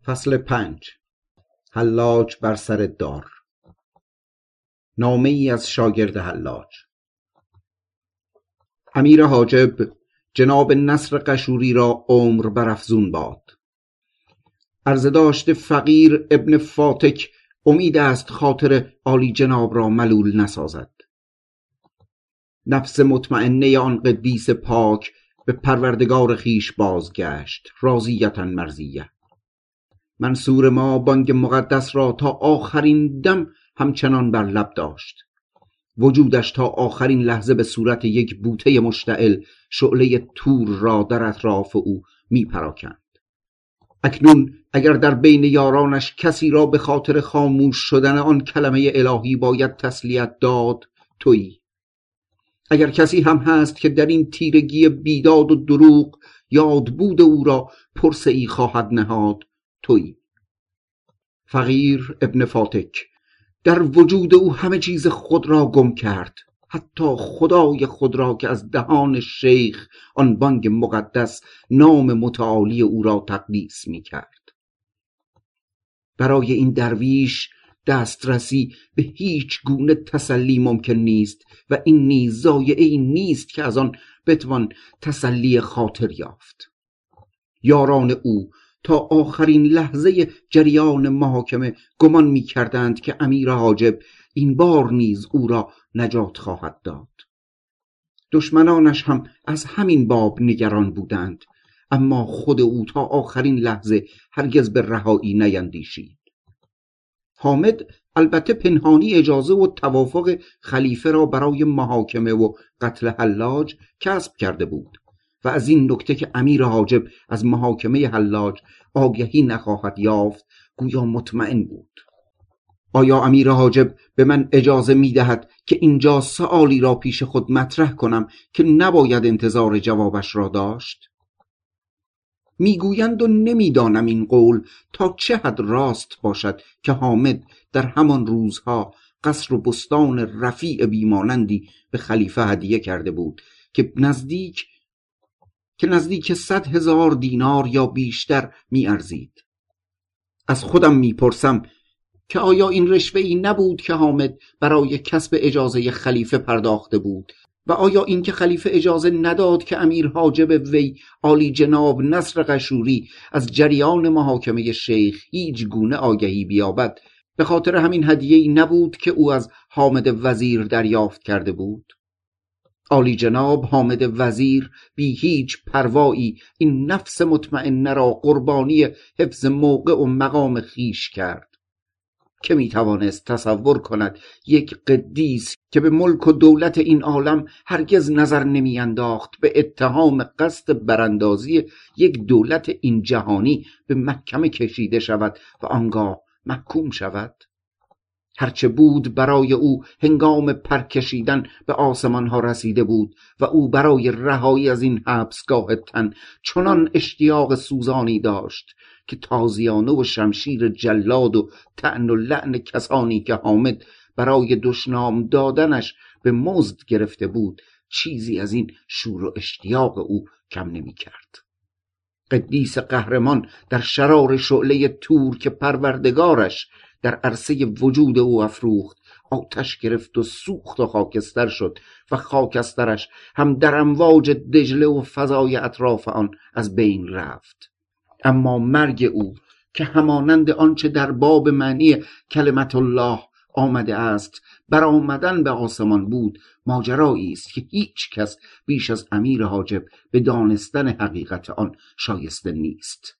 فصل 5. حلاج بر سر دار. نامه ای از شاگرد حلاج. امیر حاجب جناب نصر قشوری را عمر برافزون باد. عرض داشت فقیر ابن فاتک امید است خاطر عالی جناب را ملول نسازد. نفس مطمئنه آن قدیس پاک به پروردگار خیش بازگشت، راضیةً مرضیه. منصور ما بانگ مقدس را تا آخرین دم همچنان بر لب داشت. وجودش تا آخرین لحظه به صورت یک بوته مشتعل شعله تور را در اطراف او می پراکند. اکنون اگر در بین یارانش کسی را به خاطر خاموش شدن آن کلمه الهی باید تسلیت داد، تویی. اگر کسی هم هست که در این تیرگی بیداد و دروغ یاد بود او را پرسه‌ای خواهد نهاد، تویی. فقیر ابن فاتک در وجود او همه چیز خود را گم کرد، حتی خدای خود را که از دهان شیخ آن بانگ مقدس نام متعالی او را تقدیس می کرد. برای این درویش دسترسی به هیچ گونه تسلی ممکن نیست و این نیز ضایعه‌ای نیست که از آن بتوان تسلی خاطر یافت. یاران او تا آخرین لحظه جریان محاکمه گمان می کردند که امیر حاجب این بار نیز او را نجات خواهد داد. دشمنانش هم از همین باب نگران بودند، اما خود او تا آخرین لحظه هرگز به رهایی نیندیشید. حامد البته پنهانی اجازه و توافق خلیفه را برای محاکمه و قتل حلاج کسب کرده بود و از این نکته که امیر حاجب از محاکمه حلاج آگهی نخواهد یافت گویا مطمئن بود. آیا امیر حاجب به من اجازه می دهد که اینجا سؤالی را پیش خود مطرح کنم که نباید انتظار جوابش را داشت؟ میگویند و نمیدانم این قول تا چه حد راست باشد که حامد در همان روزها قصر و بستان رفیع بیمانندی به خلیفه هدیه کرده بود که نزدیک 100,000 دینار یا بیشتر می ارزید. از خودم میپرسم که آیا این رشوه‌ای نبود که حامد برای کسب اجازه خلیفه پرداخته بود و آیا این که خلیفه اجازه نداد که امیر حاجب وی عالی جناب نصر قشوری از جریان محاکمه شیخ هیچ گونه آگهی بیابد به خاطر همین هدیه‌ای نبود که او از حامد وزیر دریافت کرده بود؟ عالی جناب حامد وزیر بی هیچ پروایی این نفس مطمئنه را قربانی حفظ موقع و مقام خیش کرد. که میتوانست تصور کند یک قدیس که به ملک و دولت این عالم هرگز نظر نمی انداخت به اتهام قصد براندازی یک دولت این جهانی به محکمه کشیده شود و آنگاه محکوم شود؟ هرچه بود برای او هنگام پرکشیدن به آسمان ها رسیده بود و او برای رهایی از این حبسگاه تن چنان اشتیاق سوزانی داشت که تازیانه و شمشیر جلاد و طعن و لعن کسانی که حامد برای دشنام دادنش به مزد گرفته بود چیزی از این شور و اشتیاق او کم نمی کرد. قدیس قهرمان در شرار شعله تور که پروردگارش در عرصه وجود او افروخت آتش گرفت و سوخت و خاکستر شد و خاکسترش هم در امواج دجله و فضای اطراف آن از بین رفت. اما مرگ او که همانند آنچه در باب معنی کلمت الله آمده است برآمدن به آسمان بود، ماجرایی است که هیچ کس بیش از امیر حاجب به دانستن حقیقت آن شایسته نیست.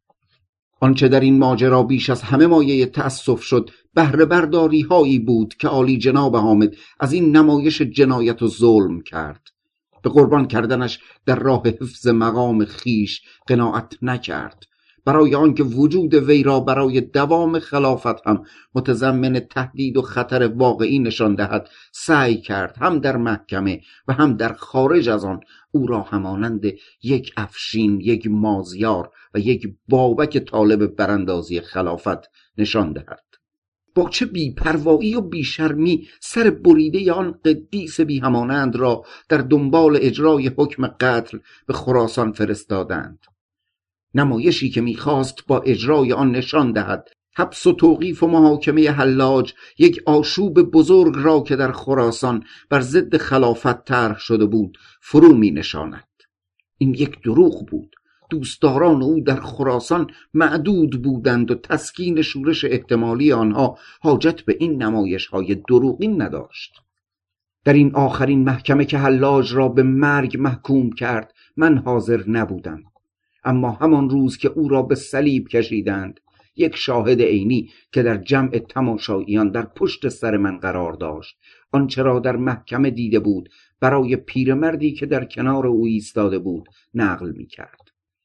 آنچه در این ماجرا بیش از همه مایه تأسف شد بهره برداری هایی بود که عالی جناب حامد از این نمایش جنایت و ظلم کرد. به قربان کردنش در راه حفظ مقام خیش قناعت نکرد. برای آنکه وجود وی را برای دوام خلافت هم متضمن تهدید و خطر واقعی نشان دهد سعی کرد هم در محکمه و هم در خارج از آن او را همانند یک افشین، یک مازیار و یک بابک طالب براندازی خلافت نشان دهد. با چه بی‌پروایی و بی‌شرمی سر بریده آن قدیس بی همانند را در دنبال اجرای حکم قتل به خراسان فرستادند. نمایشی که میخواست با اجرای آن نشان دهد حبس و توقیف و محاکمه حلاج یک آشوب بزرگ را که در خراسان بر ضد خلافت طرح شده بود فرو می نشاند. این یک دروغ بود. دوستداران او در خراسان معدود بودند و تسکین شورش احتمالی آنها حاجت به این نمایش های دروغین نداشت. در این آخرین محکمه که حلاج را به مرگ محکوم کرد من حاضر نبودم، اما همان روز که او را به صلیب کشیدند یک شاهد عینی که در جمع تماشاییان در پشت سر من قرار داشت آنچه را در محکمه دیده بود برای پیرمردی که در کنار او ایستاده بود نقل می کرد.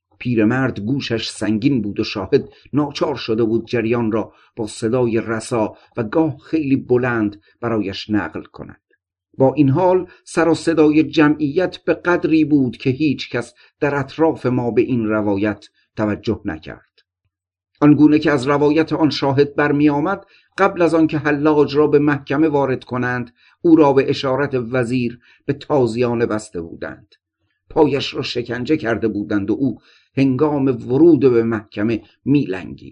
پیرمرد گوشش سنگین بود و شاهد ناچار شده بود جریان را با صدای رسا و گاه خیلی بلند برایش نقل کند. با این حال سر و صدای جمعیت به قدری بود که هیچ کس در اطراف ما به این روایت توجه نکرد. آنگونه که از روایت آن شاهد برمی آمد قبل از آن که حلاج را به محکمه وارد کنند او را به اشارت وزیر به تازیانه بسته بودند. پایش را شکنجه کرده بودند و او هنگام ورود به محکمه میلنگید.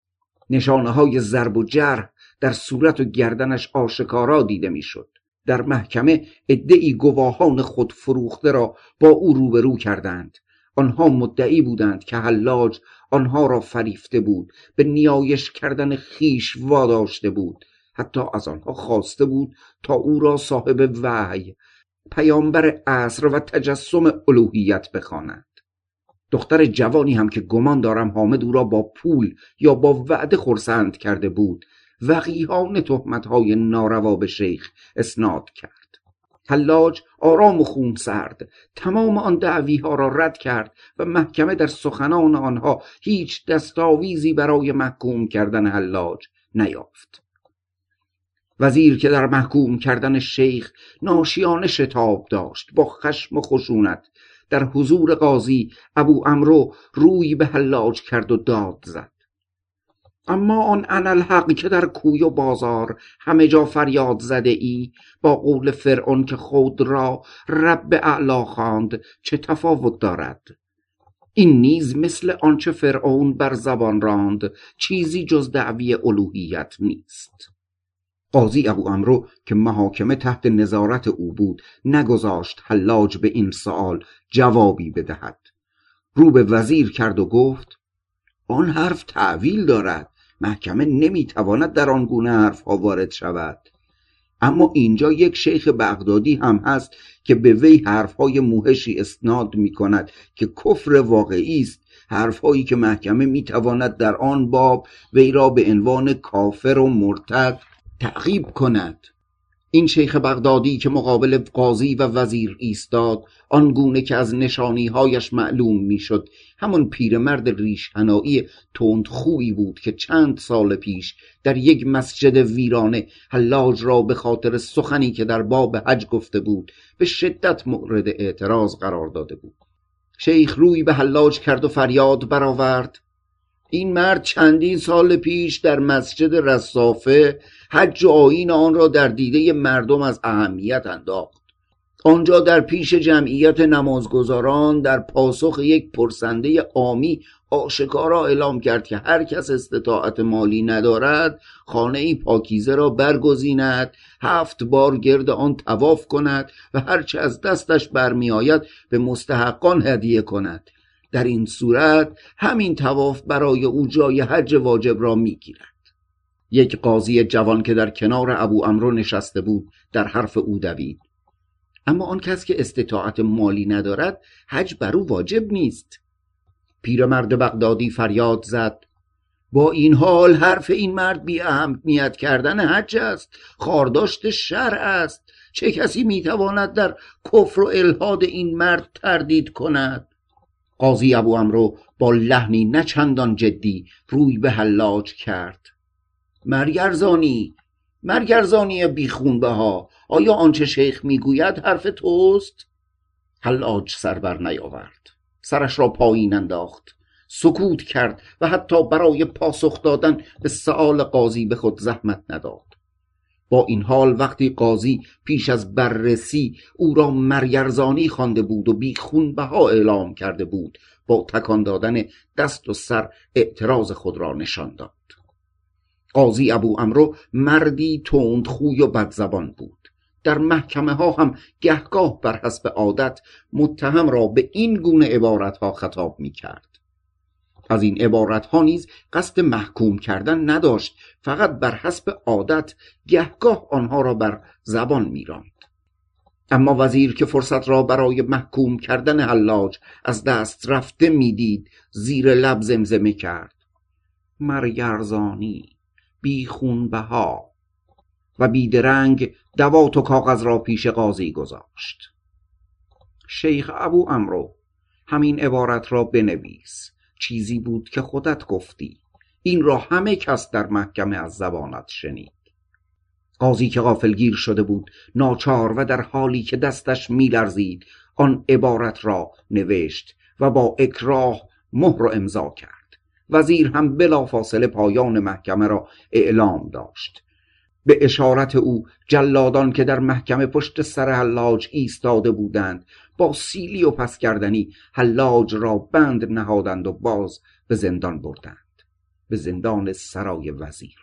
نشانه های ضرب و جرح در صورت و گردنش آشکارا دیده میشد. در محکمه عده‌ای گواهان خود فروخته را با او روبرو کردند. آنها مدعی بودند که حلاج آنها را فریفته بود، به نیایش کردن خیش واداشته بود، حتی از آنها خواسته بود تا او را صاحب وحی، پیامبر عصر و تجسم الوهیت بخوانند. دختر جوانی هم که گمان دارم حامد او را با پول یا با وعده خرسند کرده بود وقیحانه تهمت‌های ناروا به شیخ اسناد کرد. حلاج آرام و خونسرد تمام آن دعوی‌ها را رد کرد و محکمه در سخنان آنها هیچ دستاویزی برای محکوم کردن حلاج نیافت. وزیر که در محکوم کردن شیخ ناشیانه شتاب داشت با خشم و خشونت در حضور قاضی ابو عمرو روی به حلاج کرد و داد زد: اما آن انالحق که در کوی و بازار همه جا فریاد زده ای، با قول فرعون که خود را رب اعلی خواند چه تفاوت دارد؟ این نیز مثل آنچه فرعون بر زبان راند چیزی جز دعوی الوهیت نیست. قاضی ابو عمرو که محاکمه تحت نظارت او بود نگذاشت حلاج به این سوال جوابی بدهد. رو به وزیر کرد و گفت: آن حرف تعویل دارد، محکمه نمیتواند در آن گونه حرف ها وارد شود. اما اینجا یک شیخ بغدادی هم هست که به وی حرف های موحشی اسناد می کند که کفر واقعی است، حرف هایی که محکمه میتواند در آن باب وی را به عنوان کافر و مرتد تعقیب کند. این شیخ بغدادی که مقابل قاضی و وزیر ایستاد آنگونه که از نشانی‌هایش معلوم میشد همان پیرمرد ریش‌حنایی تندخویی بود که چند سال پیش در یک مسجد ویرانه حلاج را به خاطر سخنی که در باب حج گفته بود به شدت مورد اعتراض قرار داده بود. شیخ روی به حلاج کرد و فریاد برآورد: این مرد چندین سال پیش در مسجد رصافه حج و آیین آن را در دیده مردم از اهمیت انداخت. آنجا در پیش جمعیت نمازگزاران در پاسخ یک پرسنده عامی آشکارا اعلام کرد که هر کس استطاعت مالی ندارد خانه پاکیزه را برگزیند، 7 بار گرد آن طواف کند و هرچه از دستش برمی آید به مستحقان هدیه کند. در این صورت همین طواف برای او جای حج واجب را میگیرد. یک قاضی جوان که در کنار ابو عمرو نشسته بود در حرف او دوید: اما آن کس که استطاعت مالی ندارد حج بر او واجب نیست. پیرمرد بغدادی فریاد زد: با این حال حرف این مرد بی اهمیت کردن حج است، خارداشت شرع است. چه کسی میتواند در کفر و الحاد این مرد تردید کند؟ قاضی ابو عمرو با لحنی نه چندان جدی روی به حلاج کرد: مرگرزانی بیخونبها، آیا آنچه شیخ میگوید حرف توست؟ حلاج سر بر نیاورد، سرش را پایین انداخت، سکوت کرد و حتی برای پاسخ دادن به سؤال قاضی به خود زحمت نداد. با این حال وقتی قاضی پیش از بررسی او را مرگرزانی خوانده بود و بیخونبها اعلام کرده بود، با تکان دادن دست و سر اعتراض خود را نشان داد. قاضی ابو عمرو مردی تندخوی و بدزبان بود. در محکمه ها هم گهگاه بر حسب عادت متهم را به این گونه عبارت ها خطاب می کرد. از این عبارت ها نیز قصد محکوم کردن نداشت، فقط بر حسب عادت گهگاه آنها را بر زبان می راند. اما وزیر که فرصت را برای محکوم کردن حلاج از دست رفته می دید، زیر لب زمزمه کرد: مرگرزانی بی خونبها، و بیدرنگ دوات و کاغذ را پیش قاضی گذاشت. شیخ ابو عمرو، همین عبارت را بنویس. چیزی بود که خودت گفتی. این را همه کس در محکمه از زبانت شنید. قاضی که غافلگیر شده بود، ناچار و در حالی که دستش می‌لرزید آن عبارت را نوشت و با اکراه مهر و امضا کرد. وزیر هم بلافاصله پایان محکمه را اعلام داشت. به اشارت او جلادان که در محکمه پشت سر حلاج ایستاده بودند با سیلی و پس کردنی حلاج را بند نهادند و باز به زندان بردند، به زندان سرای وزیر.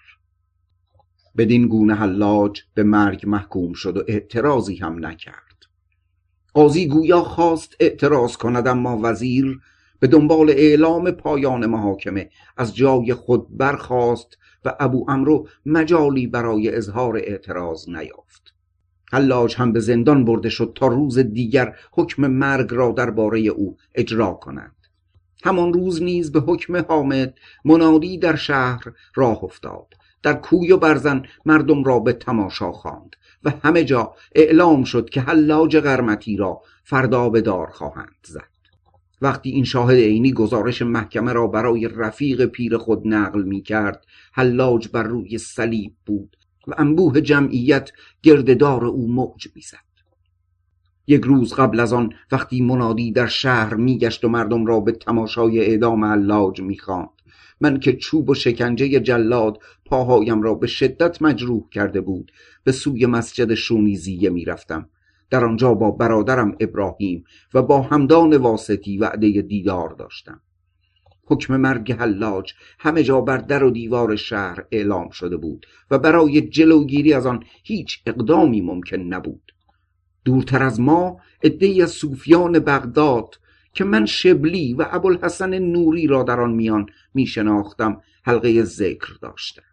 بدین گونه حلاج به مرگ محکوم شد و اعتراضی هم نکرد. قاضی گویا خواست اعتراض کند، اما وزیر به دنبال اعلام پایان محاکمه از جای خود برخاست و ابو عمرو مجالی برای اظهار اعتراض نیافت. حلاج هم به زندان برده شد تا روز دیگر حکم مرگ را درباره او اجرا کنند. همان روز نیز به حکم حامد منادی در شهر راه افتاد. در کوی و برزن مردم را به تماشا خواند و همه جا اعلام شد که حلاج قرمطی را فردا به دار خواهند زد. وقتی این شاهد عینی گزارش محکمه را برای رفیق پیر خود نقل می کرد، حلاج بر روی صلیب بود و انبوه جمعیت گرده‌دار او موج می زد. یک روز قبل از آن وقتی منادی در شهر می گشت و مردم را به تماشای اعدام حلاج می خواند، من که چوب و شکنجه جلاد پاهایم را به شدت مجروح کرده بود، به سوی مسجد شونیزیه می رفتم. در آنجا با برادرم ابراهیم و با همدان واسطی وعده دیدار داشتم. حکم مرگ حلاج همه جا بر در و دیوار شهر اعلام شده بود و برای جلوگیری از آن هیچ اقدامی ممکن نبود. دورتر از ما عده‌ای از صوفیان بغداد که من شبلی و ابوالحسن نوری را در آن میان می شناختم حلقه ذکر داشتند.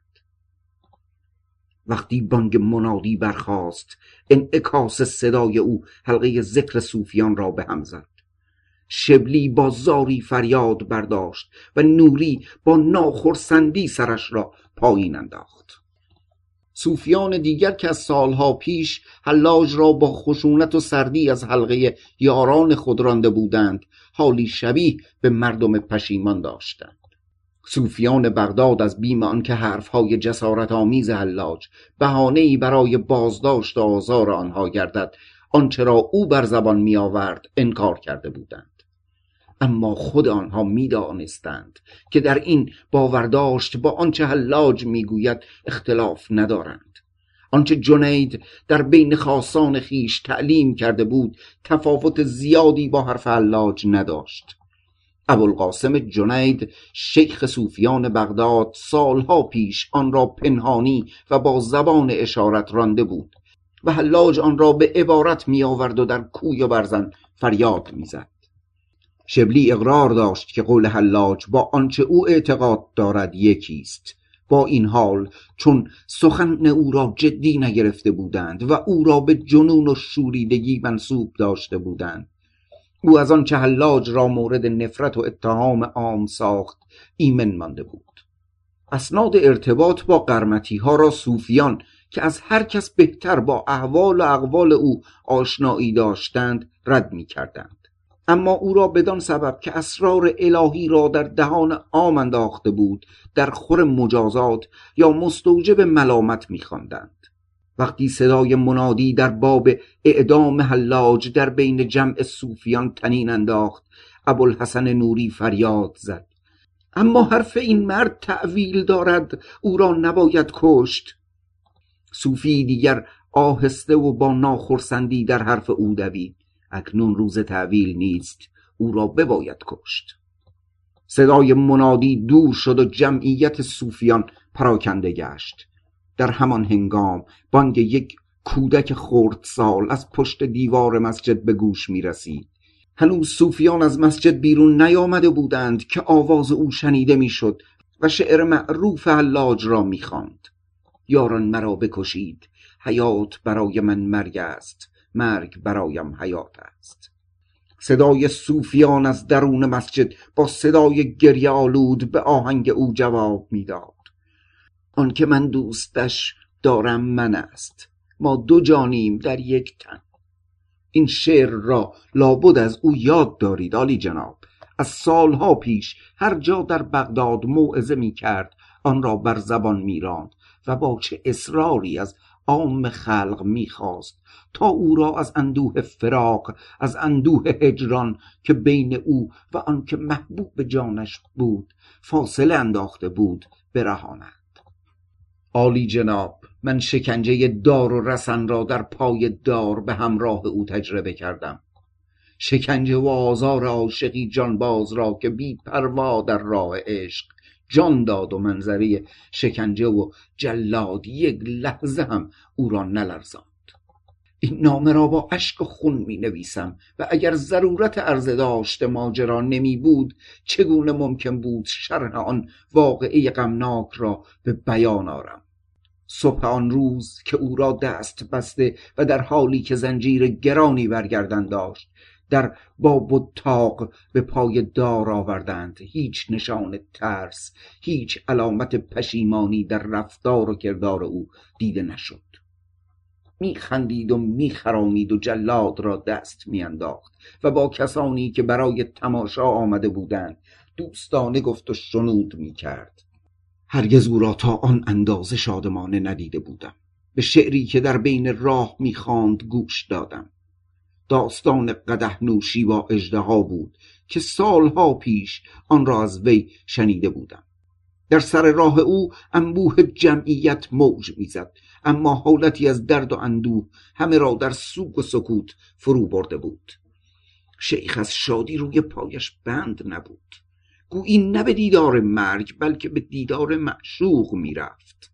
وقتی بانگ منادی برخاست، انعکاس صدای او حلقه ذکر صوفیان را به هم زد. شبلی با زاری فریاد برداشت و نوری با ناخرسندی سرش را پایین انداخت. صوفیان دیگر که از سالها پیش حلاج را با خشونت و سردی از حلقه یاران خود رانده بودند، حالی شبیه به مردم پشیمان داشتند. صوفیان بغداد از بیم آنکه حرفهای جسارت آمیز حلاج بهانه‌ای برای بازداشت و آزار آنها گردد، آنچه را او بر زبان می آورد انکار کرده بودند. اما خود آنها می دانستند که در این باورداشت با آنچه حلاج می گوید اختلاف ندارند. آنچه جنید در بین خاصان خیش تعلیم کرده بود تفاوت زیادی با حرف حلاج نداشت. ابوالقاسم جنید شیخ صوفیان بغداد سالها پیش آن را پنهانی و با زبان اشارت رانده بود و حلاج آن را به عبارت می آورد و در کوی و برزن فریاد می زد. شبلی اقرار داشت که قول حلاج با آنچه او اعتقاد دارد یکیست. با این حال چون سخن او را جدی نگرفته بودند و او را به جنون و شوریدگی منسوب داشته بودند، او از آنچه حلاج را مورد نفرت و اتهام عام ساخت ایمن مانده بود. اسناد ارتباط با قرمطی ها را صوفیان که از هر کس بهتر با احوال و اقوال او آشنایی داشتند رد می کردند. اما او را بدان سبب که اسرار الهی را در دهان عام انداخته بود در خور مجازات یا مستوجب ملامت می خواندند. وقتی صدای منادی در باب اعدام حلاج در بین جمع صوفیان طنین انداخت، ابوالحسن نوری فریاد زد: اما حرف این مرد تأویل دارد، او را نباید کشت. صوفی دیگر آهسته و با ناخرسندی در حرف او دوید: اکنون روز تأویل نیست، او را بباید کشت. صدای منادی دور شد و جمعیت صوفیان پراکنده گشت. در همان هنگام بانگ یک کودک خردسال از پشت دیوار مسجد به گوش می رسید. هنوز صوفیان از مسجد بیرون نیامده بودند که آواز او شنیده می شد و شعر معروف حلاج را می خواند. یاران مرا بکشید، حیات برای من مرگ است، مرگ برایم حیات است. صدای صوفیان از درون مسجد با صدای گریه آلود به آهنگ او جواب میداد. آن که من دوستش دارم من است، ما دو جانیم در یک تن. این شعر را لابد از او یاد دارید عالی جناب. از سالها پیش هر جا در بغداد موعظه می کرد آن را بر زبان می راند و با چه اصراری از عام خلق می‌خواست تا او را از اندوه فراق، از اندوه هجران که بین او و آن که محبوب جانش بود فاصله انداخته بود برهاند. عالی جناب، من شکنجه دار و رسن را در پای دار به همراه او تجربه کردم. شکنجه و آزار عاشقی جانباز را که بی پروا در راه عشق جان داد و منظره شکنجه و جلاد یک لحظه هم او را نلرزاند. این نامه را با اشک و خون می نویسم و اگر ضرورت عرض داشت ماجرا نمی بود چگونه ممکن بود شرح آن واقعه غمناک را به بیان آرم. صبح آن روز که او را دست بسته و در حالی که زنجیر گرانی برگردن داشت در باب و تاق به پای دار آوردند، هیچ نشان ترس، هیچ علامت پشیمانی در رفتار و کردار او دیده نشد. میخندید و میخرامید و جلاد را دست میانداخت و با کسانی که برای تماشا آمده بودند دوستانه گفت و شنود میکرد. هرگز او را تا آن اندازه شادمانه ندیده بودم. به شعری که در بین راه میخواند گوش دادم. داستان قدح نوشی با اژدها بود که سالها پیش آن را از وی شنیده بودم. در سر راه او انبوه جمعیت موج میزد، اما حالتی از درد و اندوه همه را در سوگ و سکوت فرو برده بود. شیخ از شادی روی پایش بند نبود، گویی نه به دیدار مرگ بلکه به دیدار معشوق میرفت.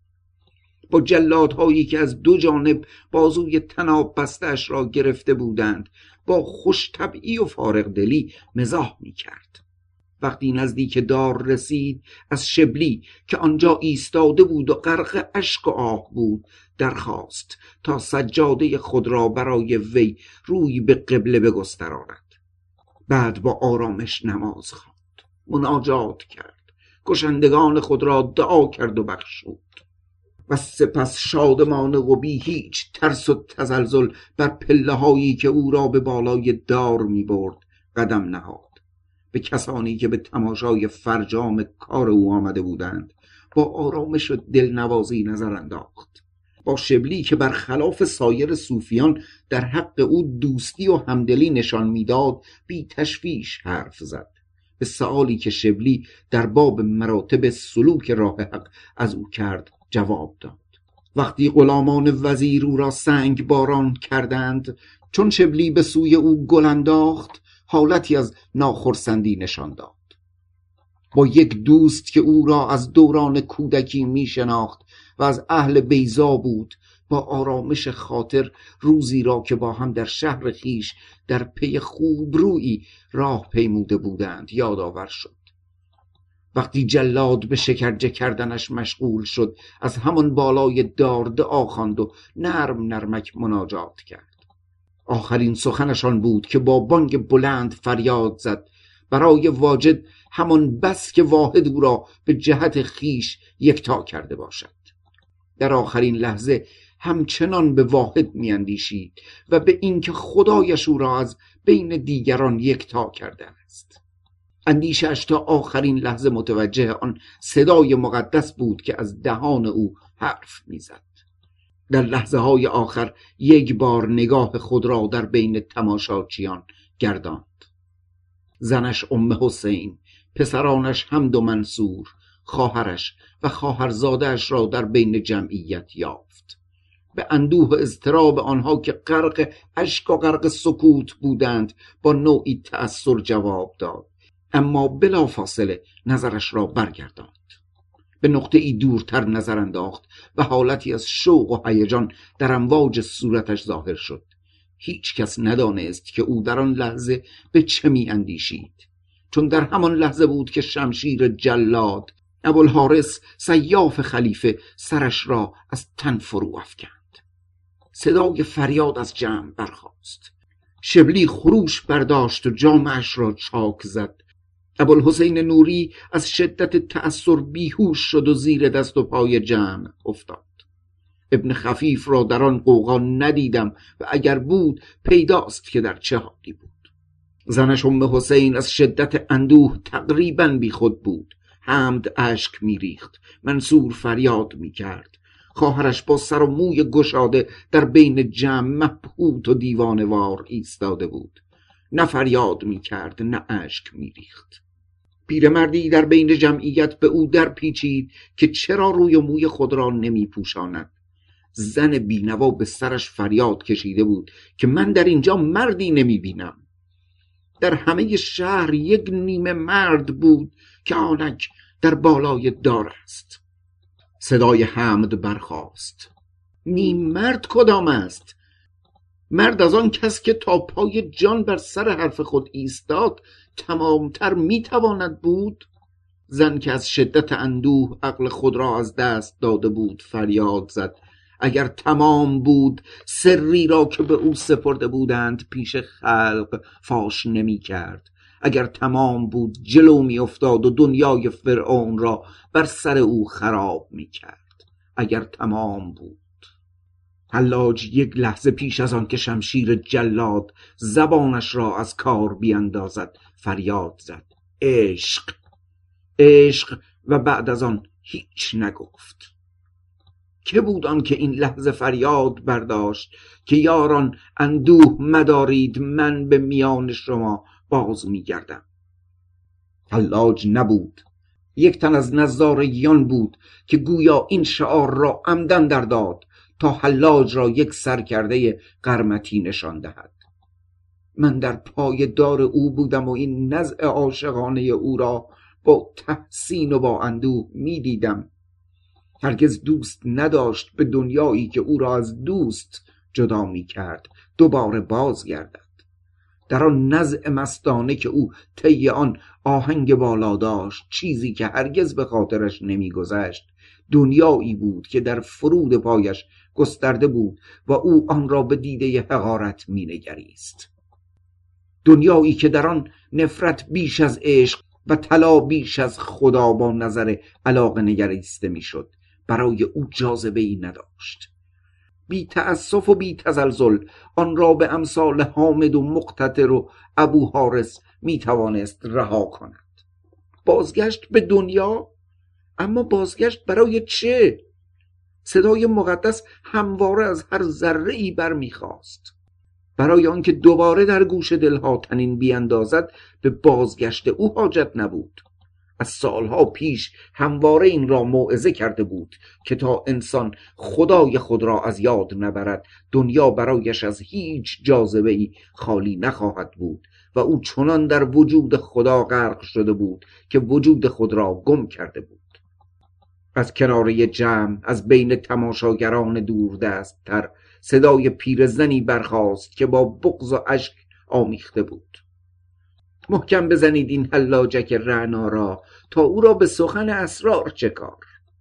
با جلادهایی که از دو جانب بازوی طناب بستش را گرفته بودند با خوش طبعی و فارغ دلی مزاح می کرد. وقتی نزدیک دار رسید از شبلی که آنجا ایستاده بود و غرق اشک و آه بود درخواست تا سجاده خود را برای وی روی به قبله بگستراند. بعد با آرامش نماز خواند، مناجات کرد، کشندگان خود را دعا کرد و بخشود و سپس شادمانه و بی هیچ ترس و تزلزل بر پله هایی که او را به بالای دار می برد قدم نهاد. به کسانی که به تماشای فرجام کار او آمده بودند با آرامش و دلنوازی نظر انداخت. با شبلی که برخلاف سایر صوفیان در حق او دوستی و همدلی نشان میداد بی تشویش حرف زد. به سؤالی که شبلی در باب مراتب سلوک راه حق از او کرد جواب داد. وقتی غلامان وزیر او را سنگ باران کردند، چون شبلی به سوی او گل انداخت حالتی از ناخرسندی نشان داد. با یک دوست که او را از دوران کودکی می شناخت و از اهل بیضا بود با آرامش خاطر روزی را که با هم در شهر خیش در پی خوبرویی راه پیموده بودند یادآور شد. وقتی جلاد به شکنجه کردنش مشغول شد از همان بالای دار دعا خواند و نرم نرمک مناجات کرد. آخرین سخنشان بود که با بانگ بلند فریاد زد برای واجد همان بس که واحد او را به جهت خیش یکتا کرده باشد. در آخرین لحظه همچنان به واحد میاندیشید و به اینکه خدایش او را از بین دیگران یکتا کرده است. اندیشش تا آخرین لحظه متوجه آن صدای مقدس بود که از دهان او حرف میزد. در لحظه های آخر یک بار نگاه خود را در بین تماشاچیان گرداند. زنش حسین، پسرانش حمد و منصور، خواهرش و خواهرزاده‌اش را در بین جمعیت یافت. به اندوه و اضطراب آنها که غرق اشک و غرق سکوت بودند با نوعی تأثر جواب داد. اما بلافاصله نظرش را برگرداند. به نقطه ای دورتر نظر انداخت و حالتی از شوق و هیجان در امواج صورتش ظاهر شد. هیچ کس ندانست که او در آن لحظه به چه می اندیشید، چون در همان لحظه بود که شمشیر جلاد ابوالحارث سیاف خلیفه سرش را از تن فرو افکند. صدای فریاد از جمع برخاست. شبلی خروش برداشت و جامه‌اش را چاک زد. ابوالحسین نوری از شدت تأثر بیهوش شد و زیر دست و پای جمع افتاد. ابن خفیف را در آن غوغا ندیدم و اگر بود پیداست که در چه حالی بود. زنش ام حسین از شدت اندوه تقریباً بی خود بود. حمد اشک میریخت، منصور فریاد میکرد. خواهرش با سر و موی گشاده در بین جمع مبهوت و دیوانه‌وار ایستاده بود. نه فریاد میکرد نه اشک میریخت. پیرمردی در بین جمعیت به او در پیچید که چرا روی و موی خود را نمی پوشاند. زن بینوا به سرش فریاد کشیده بود که من در اینجا مردی نمی بینم. در همه شهر یک نیمه مرد بود که آنک در بالای دار است. صدای حمد برخاست. نیم مرد کدام است؟ مرد از آن کس که تا پای جان بر سر حرف خود ایستاد تمامتر میتواند بود؟ زن که از شدت اندوه عقل خود را از دست داده بود فریاد زد. اگر تمام بود سری را که به او سپرده بودند پیش خلق فاش نمی کرد. اگر تمام بود جلو می افتاد و دنیای فرعون را بر سر او خراب می کرد. اگر تمام بود. حلاج یک لحظه پیش از آن که شمشیر جلاد زبانش را از کار بیاندازد فریاد زد. عشق، عشق، و بعد از آن هیچ نگفت. که بود آن که این لحظه فریاد برداشت که یاران اندوه مدارید، من به میان شما باز میگردم؟ حلاج نبود. یک تن از نظاریان بود که گویا این شعار را عمدن در داد تا حلاج را یک سرکرده قرمطی نشان دهد. من در پای دار او بودم و این نزع عاشقانه او را با تحسین و با اندوه می دیدم. هرگز دوست نداشت به دنیایی که او را از دوست جدا می کرد دوباره بازگردد. در آن نزع مستانه که او طی آن آهنگ بالا داشت، چیزی که هرگز به خاطرش نمی گذشت دنیایی بود که در فرود پایش گسترده بود و او آن را به دیده حقارت می نگریست. دنیایی که در آن نفرت بیش از عشق و طلا بیش از خدا با نظر علاقه نگریسته می شد برای او جاذبه ای نداشت. بی تأسف و بی تزلزل آن را به امثال حامد و مقتدر و ابوحارث می توانست رها کند. بازگشت به دنیا، اما بازگشت برای چه؟ صدای مقدس همواره از هر ذره ای بر می خواست. برای آنکه دوباره در گوش دلها طنین بیاندازد به بازگشت او حاجت نبود. از سالها پیش همواره این را موعظه کرده بود که تا انسان خدای خود را از یاد نبرد دنیا برایش از هیچ جاذبه‌ای خالی نخواهد بود و او چنان در وجود خدا غرق شده بود که وجود خود را گم کرده بود. از کناره جمع از بین تماشاگران دوردست تر صدای پیرزنی برخاست که با بغض و اشک آمیخته بود. محکم بزنید این حلاجک رعنا را تا او را به سخن اسرار چه کار؟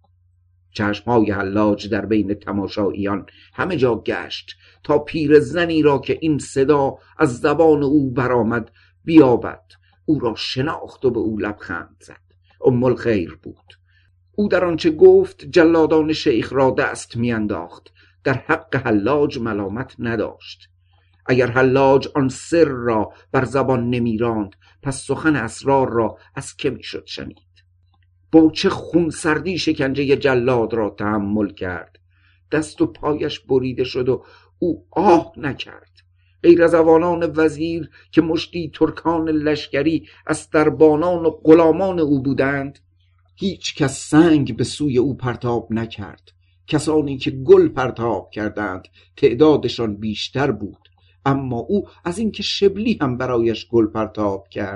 چشمهای حلاج در بین تماشاییان همه جا گشت تا پیرزنی را که این صدا از زبان او برآمد بیابد. او را شناخت و به او لبخند زد. ام الخیر بود. او در آنچه گفت جلادان شیخ را دست میانداخت. در حق حلاج ملامت نداشت. اگر حلاج آن سر را بر زبان نمیراند پس سخن اسرار را از که میشد شنید؟ با چه خونسردی شکنجه جلاد را تحمل کرد. دست و پایش بریده شد و او آه نکرد. غیر از اوانان وزیر که مشتی ترکان لشکری از دربانان و غلامان او بودند هیچ کس سنگ به سوی او پرتاب نکرد. کسانی که گل پرتاب کردند تعدادشان بیشتر بود، اما او از اینکه شبلی هم برایش گل پرتاب کرد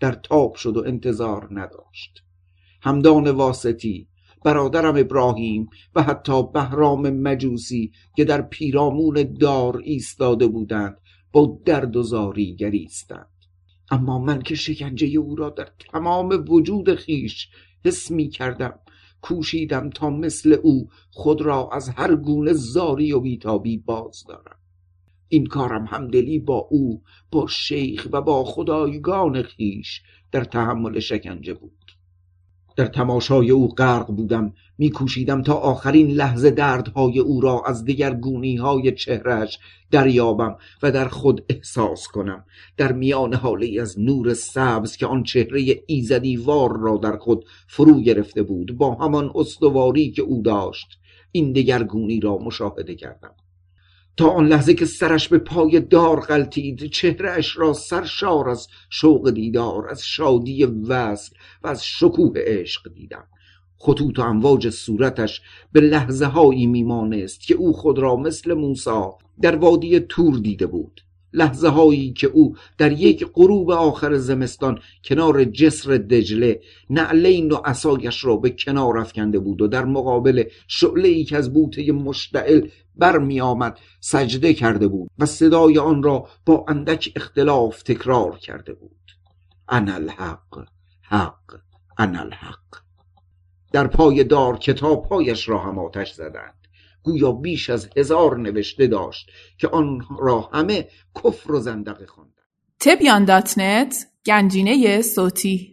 در تاب شد و انتظار نداشت. همدان واسطی، برادرم ابراهیم و حتی بهرام مجوسی که در پیرامون دار ایستاده بودند با درد و زاری گریستند. اما من که شکنجه او را در تمام وجود خیش حس می کردم، کوشیدم تا مثل او خود را از هر گونه زاری و بیتابی باز دارم. این کارم همدلی با او، با شیخ و با خدایگان خیش در تحمل شکنجه بود. در تماشای او غرق بودم، میکوشیدم تا آخرین لحظه دردهای او را از دگرگونی‌های چهرهش دریابم و در خود احساس کنم. در میان حالی از نور سبز که آن چهره ایزدیوار را در خود فرو گرفته بود، با همان استواری که او داشت، این دگرگونی را مشاهده کردم. تا آن لحظه که سرش به پای دار غلتید، چهرهش را سرشار از شوق دیدار، از شادی وصل و از شکوه عشق دیدم. خطوط و امواج صورتش به لحظه هایی میمانست که او خود را مثل موسی در وادی تور دیده بود. لحظه هایی که او در یک غروب آخر زمستان کنار جسر دجله نعلین و عصایش را به کنار افکنده بود و در مقابل شعله‌ای که از بوته مشتعل برمی آمد سجده کرده بود و صدای آن را با اندک اختلاف تکرار کرده بود: انا الحق، حق، انا الحق. در پای دار کتاب‌هایش را هم آتش زدند، گویا بیش از 1000 نوشته داشت که آن را همه کفر و زندقه خواندند. تبیان.net گنجینه صوتی.